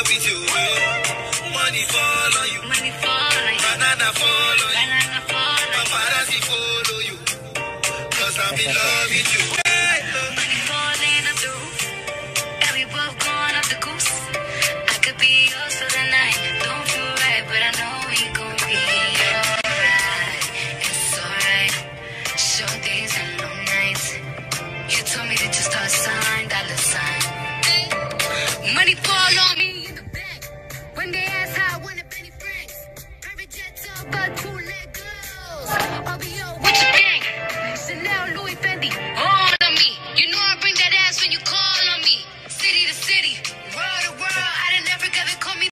with you. Money fall on you. Banana fall on you. Paparazzi follow you. Cause I'm in love.